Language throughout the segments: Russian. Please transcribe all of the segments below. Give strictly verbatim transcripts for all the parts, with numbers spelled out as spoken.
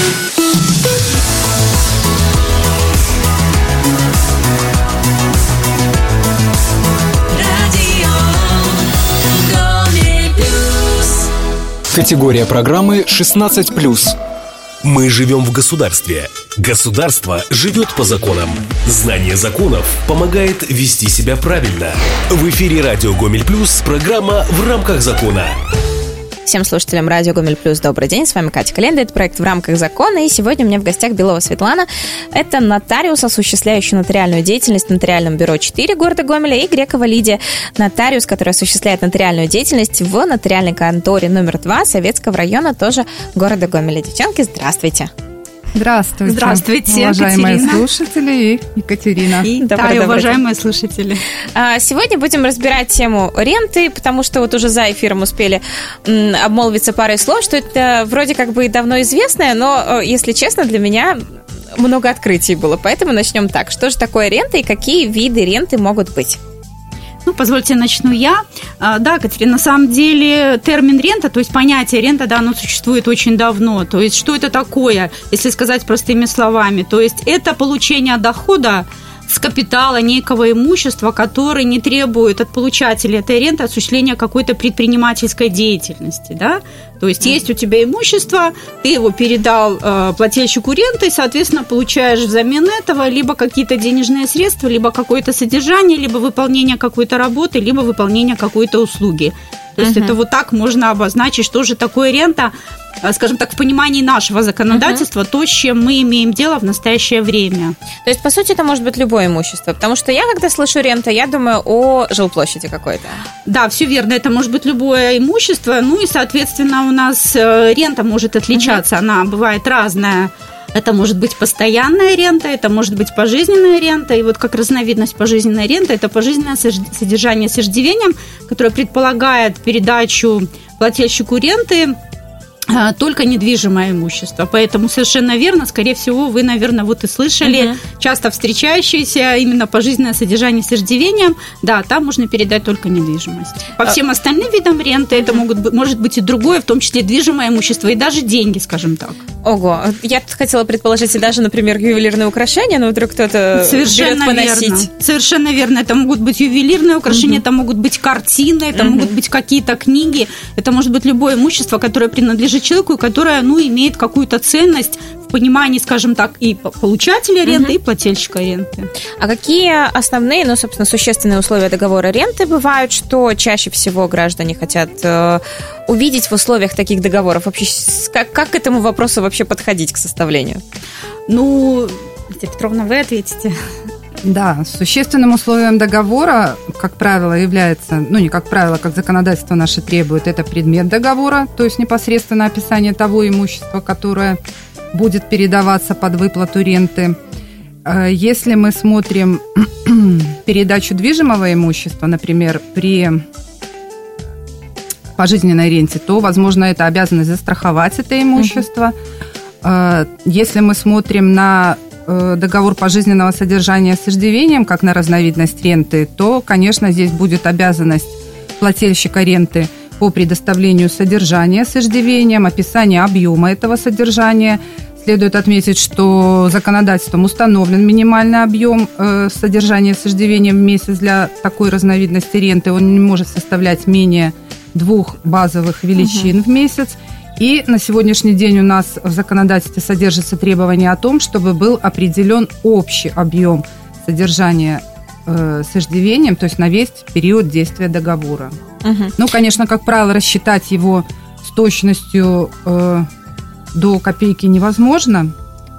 Категория программы шестнадцать плюс. Мы живем в государстве. Государство живет по законам. Знание законов помогает вести себя правильно. В эфире радио Гомель Плюс программа «В рамках закона». Всем слушателям радио Гомель Плюс добрый день, с вами Катя Календа, это проект «В рамках закона», и сегодня у меня в гостях Белова Светлана, это нотариус, осуществляющий нотариальную деятельность в нотариальном бюро четыре города Гомеля, и Грекова Лидия, нотариус, который осуществляет нотариальную деятельность в нотариальной конторе номер два Советского района, тоже города Гомеля. Девчонки, здравствуйте. Здравствуйте. Здравствуйте, уважаемые Екатерина. слушатели и Екатерина. И добрый, да, добрый уважаемые день. Слушатели. Сегодня будем разбирать тему ренты, потому что вот уже за эфиром успели обмолвиться парой слов, что это вроде как бы давно известное, но, если честно, для меня много открытий было. Поэтому начнем так. Что же такое рента и какие виды ренты могут быть? Ну, позвольте, начну я. Да, Катерина, на самом деле термин рента, то есть понятие рента, да, оно существует очень давно. То есть что это такое, если сказать простыми словами? То есть это получение дохода с капитала некого имущества, который не требует от получателя этой ренты осуществления какой-то предпринимательской деятельности, да? То есть mm-hmm. есть у тебя имущество, ты его передал э, плательщику ренты, и, соответственно, получаешь взамен этого либо какие-то денежные средства, либо какое-то содержание, либо выполнение какой-то работы, либо выполнение какой-то услуги. То есть mm-hmm. это вот так можно обозначить, что же такое рента, скажем так, в понимании нашего законодательства, uh-huh. то, с чем мы имеем дело в настоящее время. То есть, по сути, это может быть любое имущество, потому что я, когда слышу рента, я думаю о жилплощади какой-то. Да, все верно, это может быть любое имущество, ну и, соответственно, у нас рента может отличаться, uh-huh. она бывает разная. Это может быть постоянная рента, это может быть пожизненная рента. И вот как разновидность пожизненной ренты, это пожизненное содержание с иждивением, которое предполагает передачу плательщику ренты только недвижимое имущество. Поэтому совершенно верно, скорее всего, вы, наверное, вот и слышали, uh-huh. часто встречающееся именно пожизненное содержание с иждивением. Да, там можно передать только недвижимость. По uh-huh. всем остальным видам ренты uh-huh. это могут быть, может быть и другое, в том числе движимое имущество и даже деньги, скажем так. Ого, я тут хотела предположить и даже, например, ювелирные украшения, но вдруг кто-то совершенно берет поносить. Верно. Совершенно верно. Это могут быть ювелирные украшения, uh-huh. это могут быть картины, это uh-huh. могут быть какие-то книги, это может быть любое имущество, которое принадлежит человеку, которое, ну, имеет какую-то ценность в понимании, скажем так, и получателя ренты, uh-huh. и плательщика ренты. А какие основные, ну, собственно, существенные условия договора ренты бывают, что чаще всего граждане хотят э, увидеть в условиях таких договоров? Вообще, как, как к этому вопросу вообще подходить к составлению? Ну, Лидия Петровна, вы ответите. Да, существенным условием договора, как правило, является, ну не как правило, как законодательство наше требует, это предмет договора, то есть непосредственно описание того имущества, которое будет передаваться под выплату ренты. Если мы смотрим передачу движимого имущества, например, при пожизненной ренте, то, возможно, это обязанность застраховать это имущество. Uh-huh. Если мы смотрим на договор пожизненного содержания с иждивением, как на разновидность ренты, то, конечно, здесь будет обязанность плательщика ренты по предоставлению содержания с иждивением, описание объема этого содержания. Следует отметить, что законодательством установлен минимальный объем содержания с иждивением в месяц для такой разновидности ренты. Он не может составлять менее двух базовых величин uh-huh. в месяц. И на сегодняшний день у нас в законодательстве содержится требование о том, чтобы был определен общий объем содержания э, с иждивением, то есть на весь период действия договора. Uh-huh. Ну, конечно, как правило, рассчитать его с точностью э, до копейки невозможно,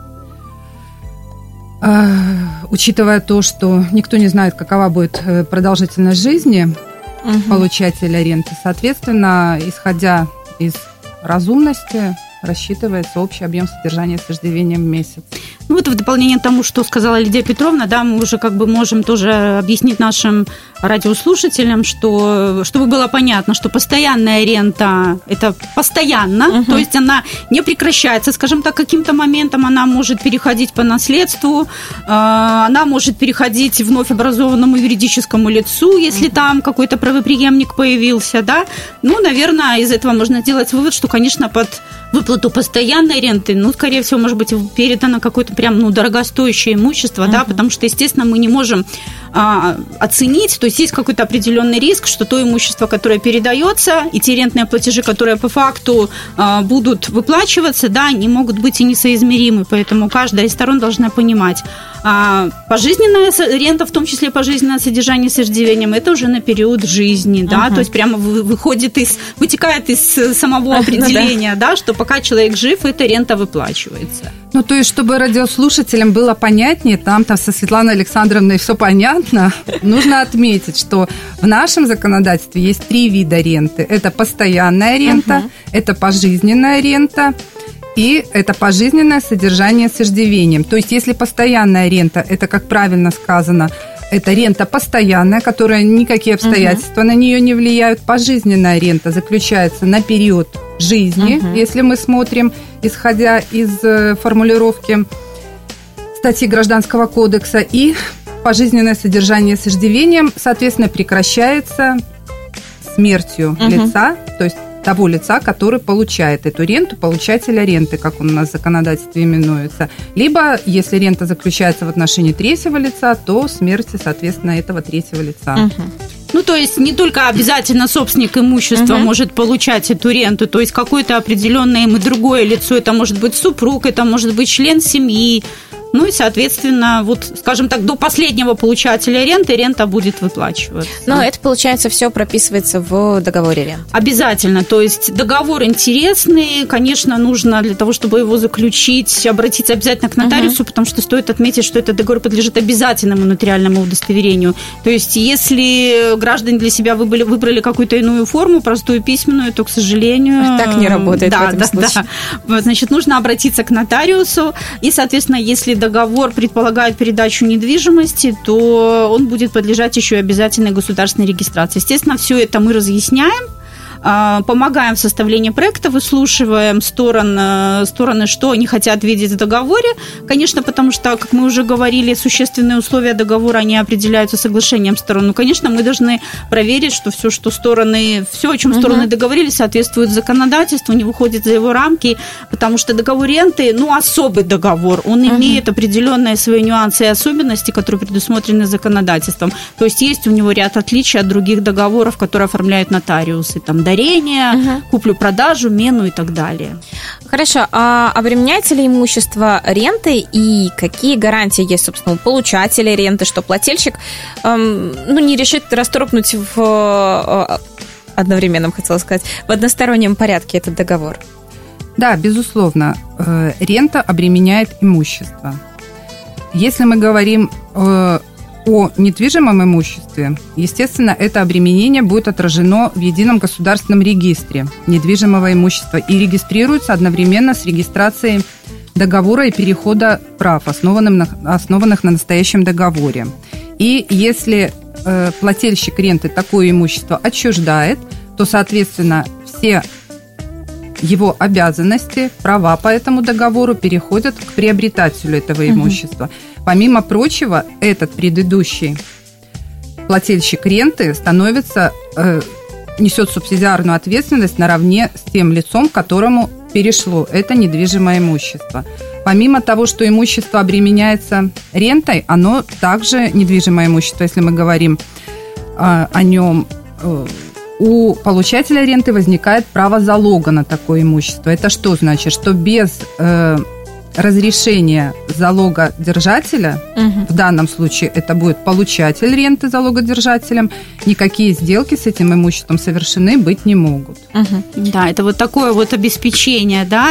э, учитывая то, что никто не знает, какова будет продолжительность жизни uh-huh. получателя ренты. Соответственно, исходя из разумности, рассчитывается общий объем содержания с иждивением в месяц. Ну вот в дополнение к тому, что сказала Лидия Петровна, да, мы уже как бы можем тоже объяснить нашим радиослушателям, что, чтобы было понятно, что постоянная рента – это постоянно, угу. то есть она не прекращается, скажем так, каким-то моментом, она может переходить по наследству, она может переходить вновь образованному юридическому лицу, если угу. там какой-то правопреемник появился, да. Ну, наверное, из этого можно сделать вывод, что, конечно, под выплату постоянной ренты, ну, скорее всего, может быть, передано какое-то прям, ну, дорогостоящее имущество, угу. да, потому что, естественно, мы не можем а, оценить, то есть есть какой-то определенный риск, что то имущество, которое передается, и те рентные платежи, которые по факту а, будут выплачиваться, да, они могут быть и несоизмеримы, поэтому каждая из сторон должна понимать. А пожизненная рента, в том числе пожизненное содержание с иждивением, это уже на период жизни, да, угу. то есть прямо выходит из, вытекает из самого определения, да, что пока человек жив, эта рента выплачивается. Ну, то есть, чтобы радиослушателям было понятнее, там-то со Светланой Александровной все понятно, нужно отметить, что в нашем законодательстве есть три вида ренты. Это постоянная рента, uh-huh. это пожизненная рента и это пожизненное содержание с иждивением. То есть, если постоянная рента, это, как правильно сказано, это рента постоянная, которая никакие обстоятельства uh-huh. на нее не влияют. Пожизненная рента заключается на период жизни, uh-huh. если мы смотрим, исходя из формулировки статьи Гражданского кодекса, и пожизненное содержание с иждивением, соответственно, прекращается смертью uh-huh. лица, то есть того лица, который получает эту ренту, получателя ренты, как он у нас в законодательстве именуется. Либо, если рента заключается в отношении третьего лица, то смерти, соответственно, этого третьего лица. Uh-huh. Ну, то есть не только обязательно собственник имущества uh-huh. может получать эту ренту, то есть какое-то определенное им и другое лицо, это может быть супруг, это может быть член семьи. Ну и, соответственно, вот, скажем так, до последнего получателя ренты рента будет выплачиваться. Но это, получается, все прописывается в договоре ренты. Обязательно. То есть договор интересный, конечно, нужно для того, чтобы его заключить, обратиться обязательно к нотариусу, uh-huh. потому что стоит отметить, что этот договор подлежит обязательному нотариальному удостоверению. То есть если граждане для себя выбрали, выбрали какую-то иную форму, простую письменную, то, к сожалению... Так не работает да, в этом да, случае. Да. Значит, нужно обратиться к нотариусу, и, соответственно, если договор предполагает передачу недвижимости, то он будет подлежать еще и обязательной государственной регистрации. Естественно, все это мы разъясняем, помогаем в составлении проекта, выслушиваем сторон, стороны, что они хотят видеть в договоре. Конечно, потому что, как мы уже говорили, существенные условия договора, они определяются соглашением сторон. Ну, конечно, мы должны проверить, что все, что стороны, все, о чем стороны uh-huh. договорились, соответствует законодательству, не выходит за его рамки, потому что договор ренты, ну, особый договор, он uh-huh. имеет определенные свои нюансы и особенности, которые предусмотрены законодательством. То есть есть у него ряд отличий от других договоров, которые оформляют нотариусы, там, дарение, угу. куплю-продажу, мену и так далее. Хорошо. А обременяется ли имущество рентой и какие гарантии есть, собственно, у получателя ренты, что плательщик эм, ну, не решит расторгнуть в э, одновременном, хотела сказать, в одностороннем порядке этот договор? Да, безусловно. Э, рента обременяет имущество. Если мы говорим э, о недвижимом имуществе, естественно, это обременение будет отражено в едином государственном регистре недвижимого имущества и регистрируется одновременно с регистрацией договора и перехода прав, основанным на, основанных на настоящем договоре. И если э, плательщик ренты такое имущество отчуждает, то, соответственно, все его обязанности, права по этому договору переходят к приобретателю этого имущества. Угу. Помимо прочего, этот предыдущий плательщик ренты становится, э, несет субсидиарную ответственность наравне с тем лицом, которому перешло это недвижимое имущество. Помимо того, что имущество обременяется рентой, оно также недвижимое имущество, если мы говорим э, о нем, э, у получателя ренты возникает право залога на такое имущество. Это что значит? Что без э, разрешения залогодержателя, угу. в данном случае это будет получатель ренты залогодержателем, никакие сделки с этим имуществом совершены быть не могут. Угу. Да, это вот такое вот обеспечение, да,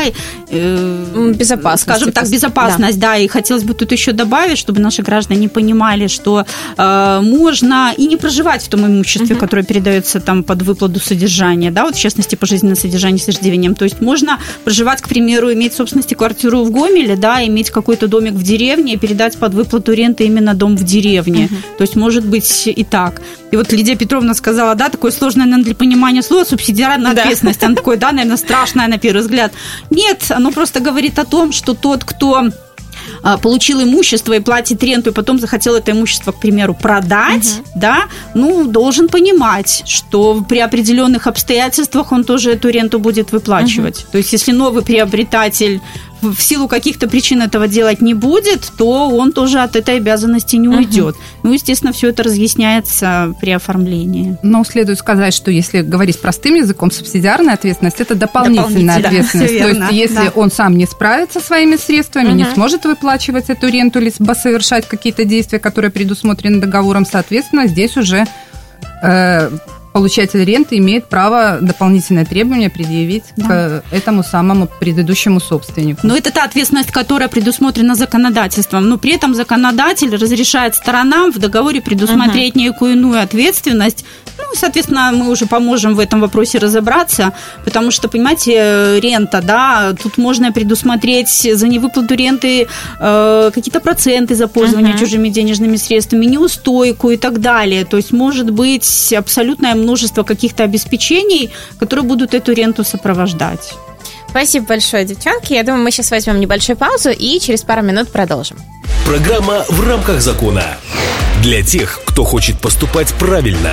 э, безопасность, скажем так, безопасность, да. да, и хотелось бы тут еще добавить, чтобы наши граждане понимали, что э, можно и не проживать в том имуществе, угу. которое передается там под выплату содержания, да, вот в частности пожизненное содержание с иждивением, то есть можно проживать, к примеру, иметь в собственности квартиру в Гомеле, сэкономили, да, иметь какой-то домик в деревне и передать под выплату ренты именно дом в деревне. Uh-huh. То есть может быть и так. И вот Лидия Петровна сказала, да, такое сложное, наверное, для понимания слова субсидиарная да. ответственность. Она такое, да, наверное, страшное на первый взгляд. Нет, оно просто говорит о том, что тот, кто получил имущество и платит ренту, и потом захотел это имущество, к примеру, продать, uh-huh. да, ну, должен понимать, что при определенных обстоятельствах он тоже эту ренту будет выплачивать. Uh-huh. То есть, если новый приобретатель в силу каких-то причин этого делать не будет, то он тоже от этой обязанности не уйдет. Uh-huh. Ну, естественно, все это разъясняется при оформлении. Но следует сказать, что если говорить простым языком, субсидиарная ответственность – это дополнительная ответственность. Да, то есть, если да. он сам не справится своими средствами, uh-huh. не сможет выплачивать эту ренту, либо совершать какие-то действия, которые предусмотрены договором, соответственно, здесь уже э, получатель ренты имеет право дополнительное требование предъявить да. к этому самому предыдущему собственнику. Но это та ответственность, которая предусмотрена законодательством. Но при этом законодатель разрешает сторонам в договоре предусмотреть uh-huh. некую иную ответственность. Ну, соответственно, мы уже поможем в этом вопросе разобраться, потому что, понимаете, рента, да, тут можно предусмотреть за невыплату ренты э, какие-то проценты за пользование uh-huh. чужими денежными средствами, неустойку и так далее. То есть может быть абсолютное множество каких-то обеспечений, которые будут эту ренту сопровождать. Спасибо большое, девчонки. Я думаю, мы сейчас возьмем небольшую паузу и через пару минут продолжим. Программа «В рамках закона». Для тех, кто хочет поступать правильно.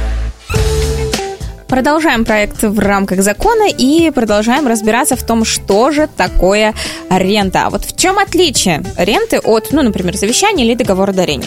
Продолжаем проект «В рамках закона» и продолжаем разбираться в том, что же такое рента. А вот в чем отличие ренты от, ну, например, завещания или договора дарения?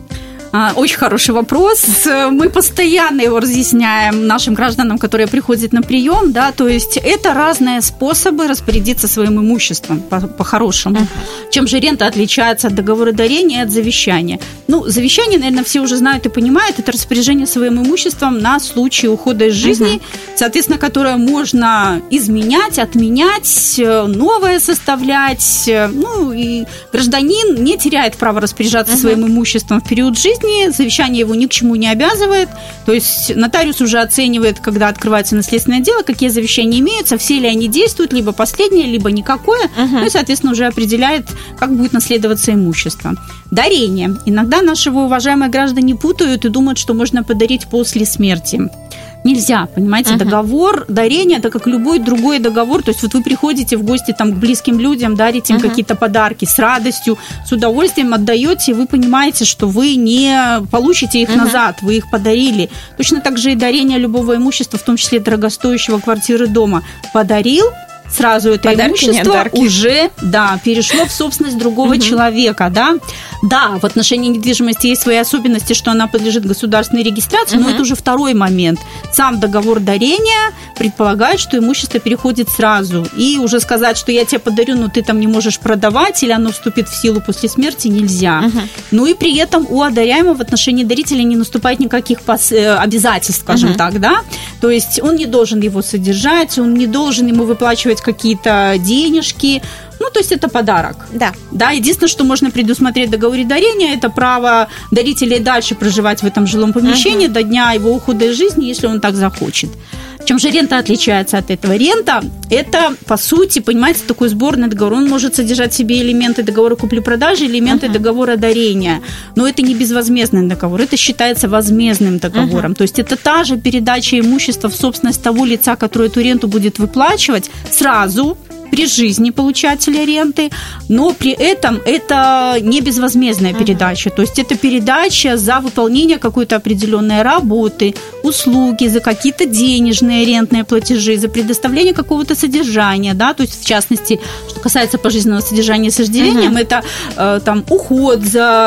Очень хороший вопрос. Мы постоянно его разъясняем нашим гражданам, которые приходят на прием, да, то есть это разные способы распорядиться своим имуществом по-хорошему. Uh-huh. Чем же рента отличается от договора дарения и от завещания? Ну, завещание, наверное, все уже знают и понимают, это распоряжение своим имуществом на случай ухода из жизни, uh-huh. соответственно, которое можно изменять, отменять, новое составлять, ну, и гражданин не теряет права распоряжаться uh-huh. своим имуществом в период жизни, завещание его ни к чему не обязывает, то есть нотариус уже оценивает, когда открывается наследственное дело, какие завещания имеются, все ли они действуют, либо последнее, либо никакое, uh-huh. ну и, соответственно, уже определяет, как будет наследоваться имущество. Дарение. Иногда наши уважаемые граждане путают и думают, что можно подарить после смерти. Нельзя, понимаете, uh-huh. договор дарения, это как любой другой договор, то есть вот вы приходите в гости там, к близким людям, дарите им uh-huh. какие-то подарки с радостью, с удовольствием отдаете, и вы понимаете, что вы не получите их uh-huh. назад, вы их подарили. Точно так же и дарение любого имущества, в том числе дорогостоящего квартиры, дома, подарил, сразу это подарки, имущество уже да, перешло в собственность другого uh-huh. человека. Да? да, в отношении недвижимости есть свои особенности, что она подлежит государственной регистрации, uh-huh. но это уже второй момент. Сам договор дарения предполагает, что имущество переходит сразу. И уже сказать, что я тебе подарю, но ты там не можешь продавать, или оно вступит в силу после смерти, нельзя. Uh-huh. Ну и при этом у одаряемого в отношении дарителя не наступает никаких пос... обязательств, скажем uh-huh. так. Да? То есть он не должен его содержать, он не должен ему выплачивать какие-то денежки. Ну, то есть это подарок. Да. Да, единственное, что можно предусмотреть в договоре дарения, это право дарителя и дальше проживать в этом жилом помещении uh-huh. до дня его ухода из жизни, если он так захочет. Чем же рента отличается от этого? Рента – это, по сути, понимаете, такой сборный договор. Он может содержать в себе элементы договора купли-продажи, элементы uh-huh. договора дарения. Но это не безвозмездный договор, это считается возмездным договором. Uh-huh. То есть это та же передача имущества в собственность того лица, который эту ренту будет выплачивать сразу, при жизни получателя ренты, но при этом это не безвозмездная uh-huh. передача, то есть это передача за выполнение какой-то определенной работы, услуги, за какие-то денежные рентные платежи, за предоставление какого-то содержания, да, то есть в частности, что касается пожизненного содержания с иждивением, uh-huh. это э, там уход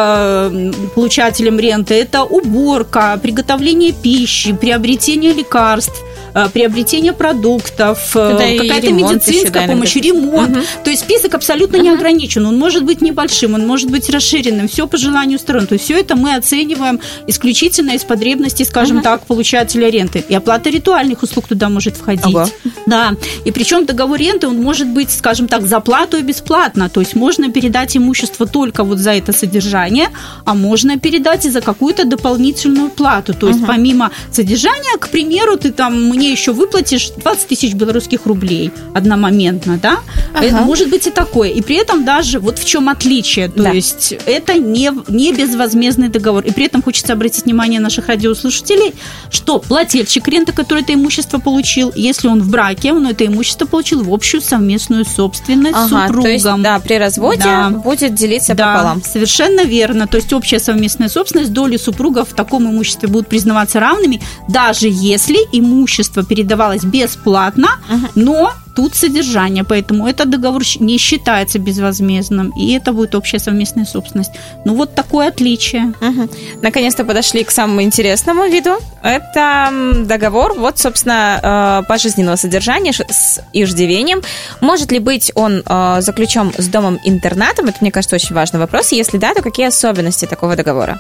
за получателем ренты, это уборка, приготовление пищи, приобретение лекарств, приобретение продуктов, да, какая-то медицинская еще, помощь, ремонт. Угу. То есть список абсолютно угу. не ограничен. Он может быть небольшим, он может быть расширенным. Все по желанию сторон. То есть все это мы оцениваем исключительно из потребностей, скажем угу. так, получателя ренты. И оплата ритуальных услуг туда может входить. Ага. Да. И причем договор ренты, он может быть, скажем так, за плату и бесплатно. То есть можно передать имущество только вот за это содержание, а можно передать и за какую-то дополнительную плату. То есть угу. помимо содержания, к примеру, ты там мне еще выплатишь двадцать тысяч белорусских рублей одномоментно, да? Ага. Это может быть и такое. И при этом даже вот в чем отличие, то да. есть это не, не безвозмездный договор. И при этом хочется обратить внимание наших радиослушателей, что плательщик ренты, который это имущество получил, если он в браке, он это имущество получил в общую совместную собственность ага, с супругом. То есть, да, при разводе да. будет делиться да, пополам. Совершенно верно. То есть общая совместная собственность, доли супругов в таком имуществе будут признаваться равными, даже если имущество передавалось бесплатно, ага. но тут содержание, поэтому этот договор не считается безвозмездным, и это будет общая совместная собственность. Ну, вот такое отличие. Угу. Наконец-то подошли к самому интересному виду. Это договор, вот, собственно, пожизненного содержания с иждивением. Может ли быть он заключен с домом-интернатом? Это, мне кажется, очень важный вопрос. Если да, то какие особенности такого договора?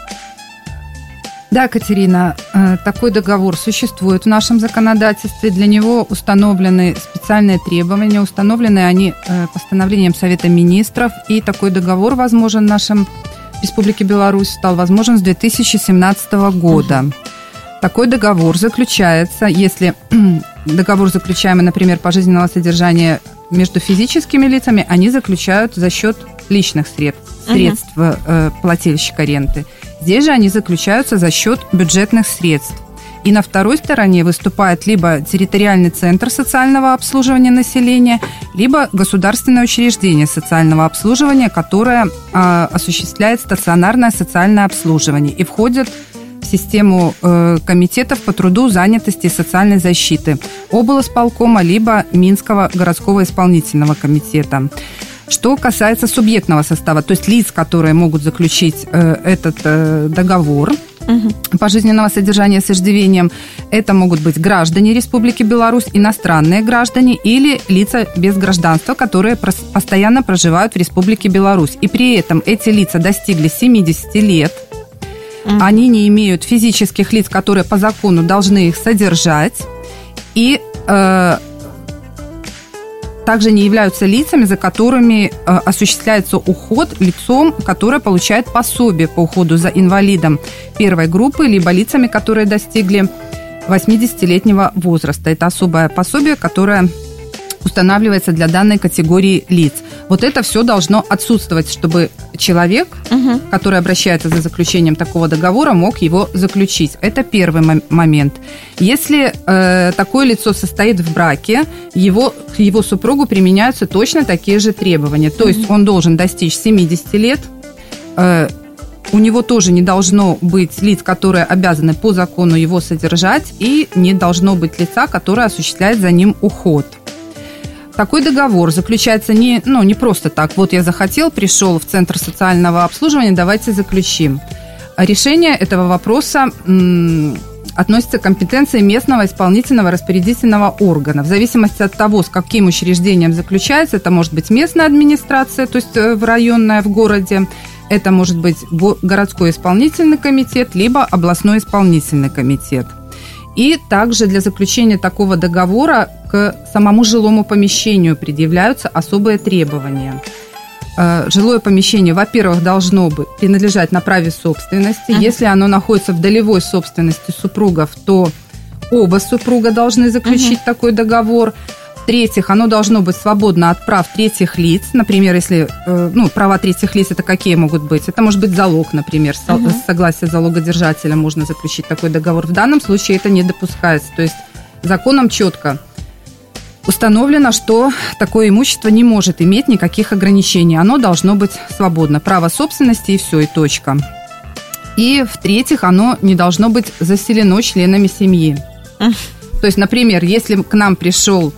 Да, Катерина, такой договор существует в нашем законодательстве. Для него установлены специальные требования. Установлены они постановлением Совета Министров. И такой договор возможен в нашем Республике Беларусь стал возможен с две тысячи семнадцатого года. Uh-huh. Такой договор заключается, если договор заключаемый, например, пожизненного содержания между физическими лицами, они заключают за счет личных средств, средств uh-huh. э, плательщика ренты. Здесь же они заключаются за счет бюджетных средств. И на второй стороне выступает либо территориальный центр социального обслуживания населения, либо государственное учреждение социального обслуживания, которое э, осуществляет стационарное социальное обслуживание и входит в систему э, комитетов по труду, занятости и социальной защиты облсполкома, либо Минского городского исполнительного комитета. Что касается субъектного состава, то есть лиц, которые могут заключить э, этот э, договор угу. пожизненного содержания с иждивением, это могут быть граждане Республики Беларусь, иностранные граждане или лица без гражданства, которые прос- постоянно проживают в Республике Беларусь. И при этом эти лица достигли семидесяти лет, угу. они не имеют физических лиц, которые по закону должны их содержать, и э, также не являются лицами, за которыми э, осуществляется уход лицом, которое получает пособие по уходу за инвалидом первой группы, либо лицами, которые достигли восьмидесятилетнего возраста. Это особое пособие, которое устанавливается для данной категории лиц. Вот это все должно отсутствовать, чтобы человек, угу. который обращается за заключением такого договора, мог его заключить. Это первый м- момент. Если э, такое лицо состоит в браке, его, к его супругу применяются точно такие же требования. То угу. есть он должен достичь семидесяти лет, э, у него тоже не должно быть лиц, которые обязаны по закону его содержать, и не должно быть лица, которое осуществляет за ним уход. Такой договор заключается не, ну, не просто так. Вот я захотел, пришел в Центр социального обслуживания, давайте заключим. Решение этого вопроса м, относится к компетенции местного исполнительного распорядительного органа. В зависимости от того, с каким учреждением заключается, это может быть местная администрация, то есть в районная, в городе, это может быть городской исполнительный комитет, либо областной исполнительный комитет. И также для заключения такого договора к самому жилому помещению предъявляются особые требования. Жилое помещение, во-первых, должно быть принадлежать на праве собственности. Uh-huh. Если оно находится в долевой собственности супругов, то оба супруга должны заключить uh-huh. такой договор. В-третьих, оно должно быть свободно от прав третьих лиц. Например, если ну, права третьих лиц, это какие могут быть? Это может быть залог, например. С uh-huh. согласия залогодержателя можно заключить такой договор. В данном случае это не допускается. То есть законом четко установлено, что такое имущество не может иметь никаких ограничений. Оно должно быть свободно. Право собственности и все, и точка. И, в-третьих, оно не должно быть заселено членами семьи. Uh-huh. То есть, например, если к нам пришел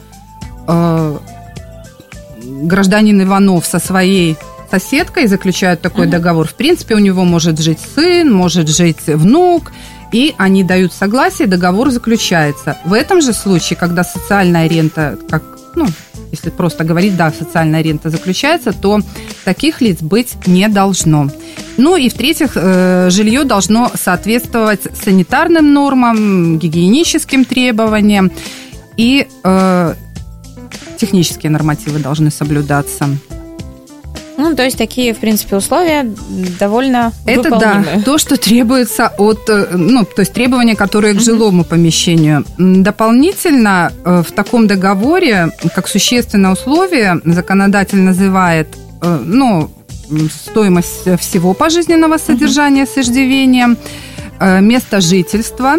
гражданин Иванов со своей соседкой заключают такой uh-huh. договор, в принципе, у него может жить сын, может жить внук, и они дают согласие, договор заключается. В этом же случае, когда социальная рента, как, ну, если просто говорить, да, социальная рента заключается, то таких лиц быть не должно. Ну и, в-третьих, жилье должно соответствовать санитарным нормам, гигиеническим требованиям, и технические нормативы должны соблюдаться. Ну, то есть такие, в принципе, условия довольно Это выполнимые. да, то, что требуется от, ну, то есть требования, которые к жилому помещению. Дополнительно в таком договоре, как существенное условие, законодатель называет, ну, стоимость всего пожизненного содержания с иждивением, место жительства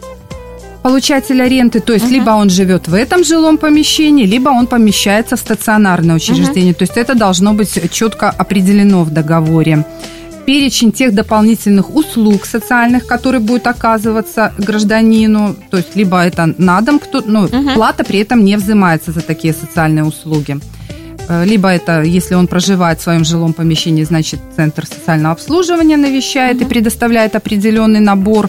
получателя ренты, то есть uh-huh. либо он живет в этом жилом помещении, либо он помещается в стационарное учреждение. Uh-huh. То есть это должно быть четко определено в договоре. Перечень тех дополнительных услуг социальных, которые будут оказываться гражданину, то есть либо это на дом, кто, ну, uh-huh. плата при этом не взимается за такие социальные услуги. Либо это, если он проживает в своем жилом помещении, значит, центр социального обслуживания навещает uh-huh. и предоставляет определенный набор.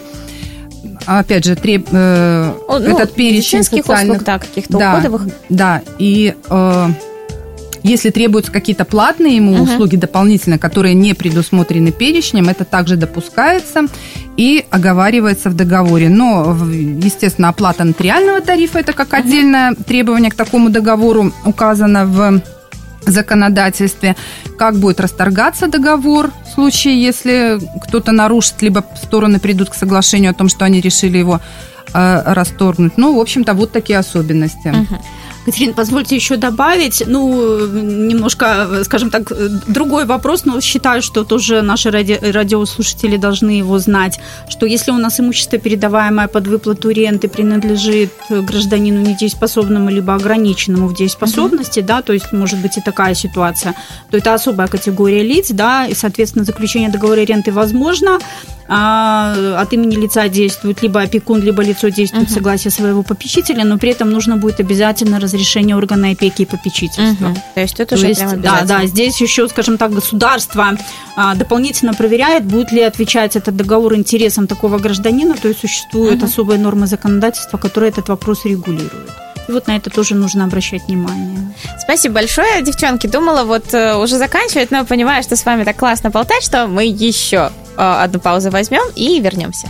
Опять же, треб, э, ну, этот перечень социальных... услуг, да, каких-то да, уходовых. Да, и э, если требуются какие-то платные ему uh-huh. услуги дополнительно, которые не предусмотрены перечнем, это также допускается и оговаривается в договоре. Но, естественно, оплата нотариального тарифа, это как uh-huh. отдельное требование к такому договору указано в законодательстве. Как будет расторгаться договор в случае, если кто-то нарушит, либо стороны придут к соглашению о том, что они решили его э, расторгнуть. Ну, в общем-то, вот такие особенности. Угу. Катерина, позвольте еще добавить, ну, немножко, скажем так, другой вопрос, но считаю, что тоже наши ради, радиослушатели должны его знать, что если у нас имущество, передаваемое под выплату ренты, принадлежит гражданину недееспособному либо ограниченному в дееспособности, uh-huh. да, то есть может быть и такая ситуация, то это особая категория лиц, да, и, соответственно, заключение договора ренты возможно, а, от имени лица действует либо опекун, либо лицо действует uh-huh. в согласии своего попечителя, но при этом нужно будет обязательно разрешение органа опеки и попечительства. Uh-huh. То есть это то уже есть, прям да, да, здесь еще, скажем так, государство а, дополнительно проверяет, будет ли отвечать этот договор интересам такого гражданина, то есть существуют uh-huh. особые нормы законодательства, которые этот вопрос регулируют. И вот на это тоже нужно обращать внимание. Спасибо большое, девчонки. Думала вот уже заканчивать, но понимаю, что с вами так классно болтать, что мы еще одну паузу возьмем и вернемся.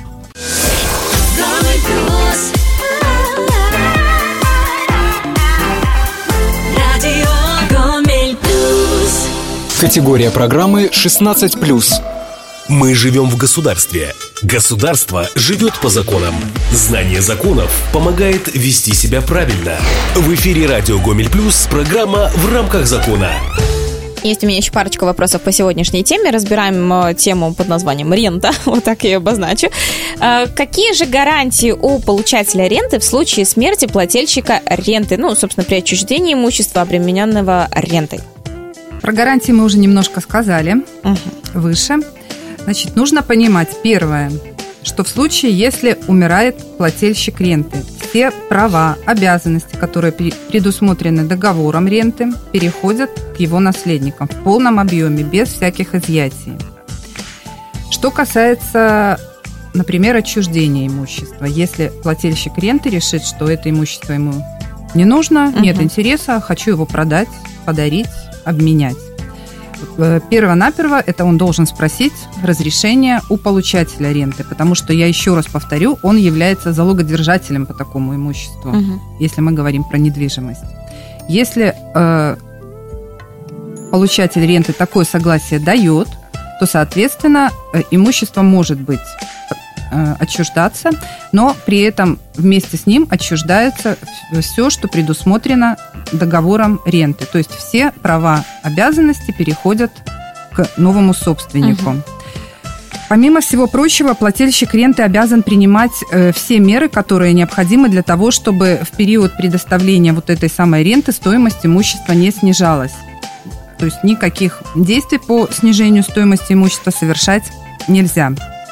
Категория программы шестнадцать плюс. Мы живем в государстве. Государство живет по законам. Знание законов помогает вести себя правильно. В эфире радио Гомель Плюс программа «В рамках закона». Есть у меня еще парочка вопросов по сегодняшней теме. Разбираем тему под названием «Рента». Вот так я ее обозначу. Какие же гарантии у получателя ренты в случае смерти плательщика ренты? Ну, собственно, при отчуждении имущества, обремененного рентой. Про гарантии мы уже немножко сказали угу. выше. Значит, нужно понимать, первое, что в случае, если умирает плательщик ренты, все права, обязанности, которые предусмотрены договором ренты, переходят к его наследникам в полном объеме, без всяких изъятий. Что касается, например, отчуждения имущества, если плательщик ренты решит, что это имущество ему не нужно, uh-huh. нет интереса, хочу его продать, подарить, обменять. Перво-наперво это он должен спросить разрешение у получателя ренты, потому что, я еще раз повторю, он является залогодержателем по такому имуществу, угу. если мы говорим про недвижимость. Если э, получатель ренты такое согласие дает, то, соответственно, имущество может быть э, отчуждаться, но при этом вместе с ним отчуждается все, что предусмотрено договором ренты. То есть все права, обязанности переходят к новому собственнику. Угу. Помимо всего прочего, плательщик ренты обязан принимать э, все меры, которые необходимы для того, чтобы в период предоставления вот этой самой ренты стоимость имущества не снижалась. То есть никаких действий по снижению стоимости имущества совершать нельзя.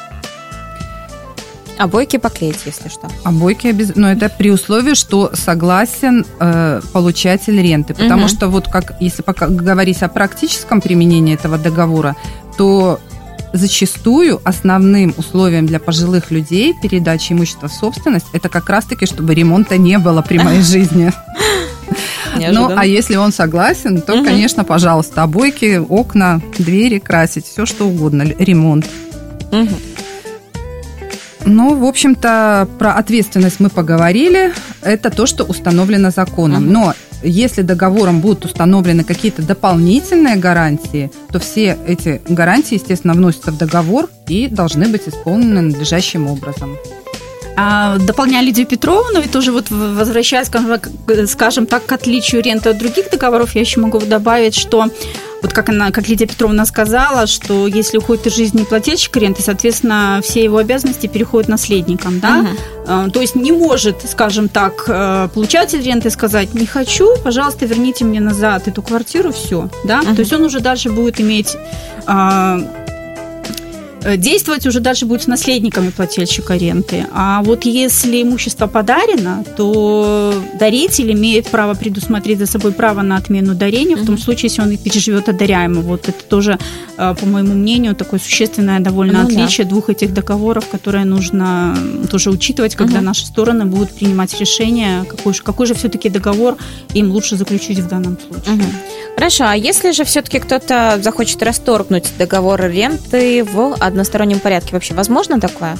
Обойки поклеить, если что. Обойки обязательно, но это при условии, что согласен э, получатель ренты. Потому угу. что вот как, если пока говорить о практическом применении этого договора, то зачастую основным условием для пожилых людей передачи имущества в собственность это как раз-таки, чтобы ремонта не было при моей жизни. Ну, а если он согласен, то, угу. конечно, пожалуйста, обойки, окна, двери красить, все что угодно, ремонт. Угу. Ну, в общем-то, про ответственность мы поговорили. Это то, что установлено законом. Но если договором будут установлены какие-то дополнительные гарантии, то все эти гарантии, естественно, вносятся в договор и должны быть исполнены надлежащим образом. Дополняя Лидию Петровну, и тоже вот возвращаясь, скажем так, к отличию ренты от других договоров, я еще могу добавить, что вот как она, как Лидия Петровна сказала, что если уходит из жизни плательщик ренты, соответственно, все его обязанности переходят наследникам, да? Uh-huh. То есть не может, скажем так, получатель ренты сказать: не хочу, пожалуйста, верните мне назад эту квартиру, все, да? Uh-huh. То есть он уже дальше будет иметь... действовать уже дальше будет с наследниками плательщика ренты. А вот если имущество подарено, то даритель имеет право предусмотреть за собой право на отмену дарения, в том случае, если он и переживет одаряемый. Вот это тоже, по моему мнению, такое существенное довольно ну, отличие да. двух этих договоров, которые нужно тоже учитывать, когда угу. наши стороны будут принимать решение, какой же, какой же все-таки договор им лучше заключить в данном случае. Угу. Хорошо, а если же все-таки кто-то захочет расторгнуть договор ренты в одностороннем порядке, вообще возможно такое?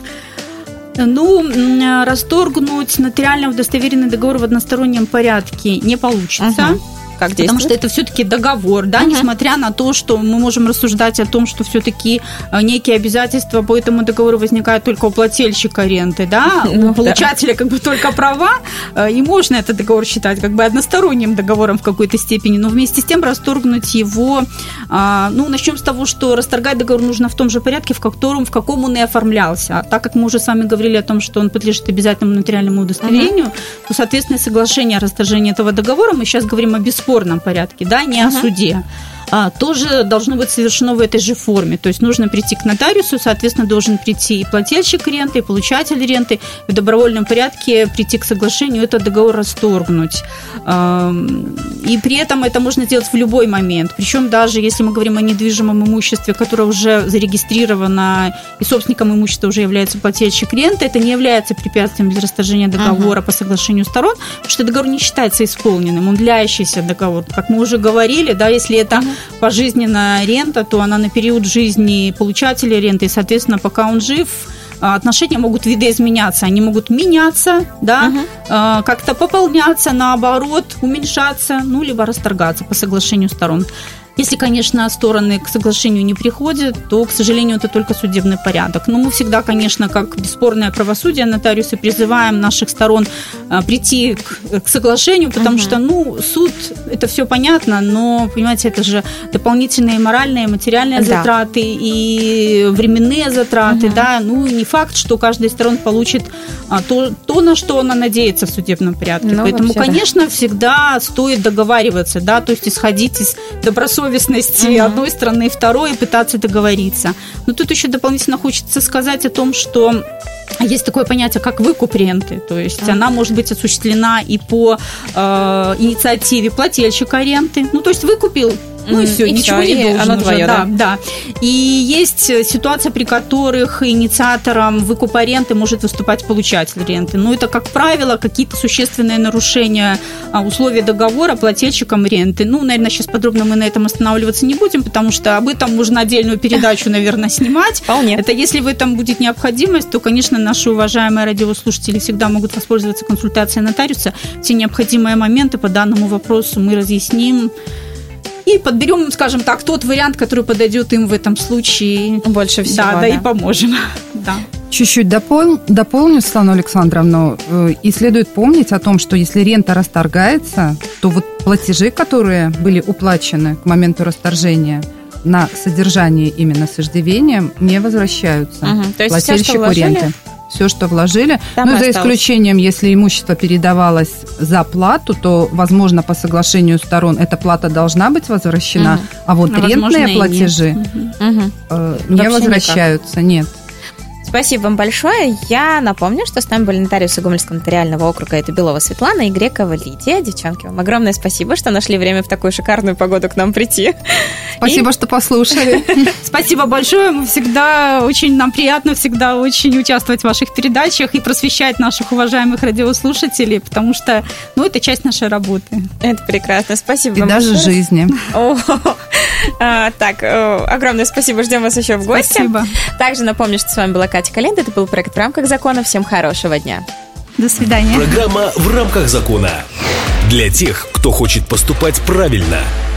Ну, расторгнуть нотариально удостоверенный договор в одностороннем порядке не получится. Угу. Как Потому что это все-таки договор, да, uh-huh. несмотря на то, что мы можем рассуждать о том, что все-таки некие обязательства по этому договору возникают только у плательщика ренты, да, у получателя как бы только права, и можно этот договор считать как бы односторонним договором в какой-то степени, но вместе с тем расторгнуть его, ну, начнем с того, что расторгать договор нужно в том же порядке, в котором, в каком он и оформлялся. А так как мы уже с вами говорили о том, что он подлежит обязательному нотариальному удостоверению, uh-huh. то, соответственно, соглашение о расторжении этого договора, мы сейчас говорим о бесспорном спорном порядке, да, не uh-huh. о суде, а, тоже должно быть совершено в этой же форме. То есть нужно прийти к нотариусу, соответственно, должен прийти и плательщик ренты, и получатель ренты, и в добровольном порядке прийти к соглашению, этот договор расторгнуть. И при этом это можно сделать в любой момент. Причем даже если мы говорим о недвижимом имуществе, которое уже зарегистрировано, и собственником имущества уже является плательщик ренты, это не является препятствием для расторжения договора uh-huh. по соглашению сторон, потому что договор не считается исполненным, он длящийся договор. Как мы уже говорили, да, если это uh-huh. пожизненная рента, то она на период жизни получателя ренты, и, соответственно, пока он жив, отношения могут видоизменяться, они могут меняться, да, uh-huh. как-то пополняться, наоборот, уменьшаться, ну, либо расторгаться по соглашению сторон. Если, конечно, стороны к соглашению не приходят, то, к сожалению, это только судебный порядок. Но мы всегда, конечно, как бесспорное правосудие, нотариусы, призываем наших сторон прийти к, к соглашению, потому uh-huh. что, ну, суд, это все понятно, но, понимаете, это же дополнительные моральные, материальные да. затраты и временные затраты, uh-huh. да, ну, не факт, что каждая из сторон получит то, то, на что она надеется в судебном порядке. Ну, поэтому, вообще, конечно, да. всегда стоит договариваться, да, то есть исходить из добросовестности совестности uh-huh. одной стороны и второй, и пытаться договориться. Но тут еще дополнительно хочется сказать о том, что есть такое понятие, как выкуп ренты. То есть uh-huh. она может быть осуществлена и по э, инициативе плательщика ренты. Ну, то есть выкупил, ну и все, и ничего все, не должен оно уже. Твое, да, да. да. И есть ситуация, при которых инициатором выкупа ренты может выступать получатель ренты. Но это, как правило, какие-то существенные нарушения условий договора плательщиком ренты. Ну, наверное, сейчас подробно мы на этом останавливаться не будем, потому что об этом можно отдельную передачу, наверное, снимать. Вполне. Это если в этом будет необходимость, то, конечно, наши уважаемые радиослушатели всегда могут воспользоваться консультацией нотариуса. Все необходимые моменты по данному вопросу мы разъясним. И подберем, скажем так, тот вариант, который подойдет им в этом случае. Больше всего. Да, да, да. и поможем. Да. Чуть-чуть допол- дополню, Светлану Александровну. И следует помнить о том, что если рента расторгается, то вот платежи, которые были уплачены к моменту расторжения на содержание именно с иждивением, не возвращаются угу. То есть плательщику все, что ренты. Все, что вложили. Там ну, за осталось. исключением, если имущество передавалось за плату, то, возможно, по соглашению сторон эта плата должна быть возвращена, угу. а вот а рентные платежи угу. э, не возвращаются. Никак. Нет. Спасибо вам большое. Я напомню, что с нами были нотариусы Гомельского нотариального округа. Это Белова Светлана и Грекова Лидия. Девчонки, вам огромное спасибо, что нашли время в такую шикарную погоду к нам прийти. Спасибо, и... что послушали. Спасибо большое. Мы всегда очень, нам приятно всегда очень участвовать в ваших передачах и просвещать наших уважаемых радиослушателей, потому что, ну, это часть нашей работы. Это прекрасно. Спасибо и вам. И даже большое. Жизни. А, так, огромное спасибо. Ждем вас еще в гости. Спасибо. Также напомню, что с вами была Катя Календа. Это был проект «В рамках закона». Всем хорошего дня. До свидания. Программа «В рамках закона». Для тех, кто хочет поступать правильно.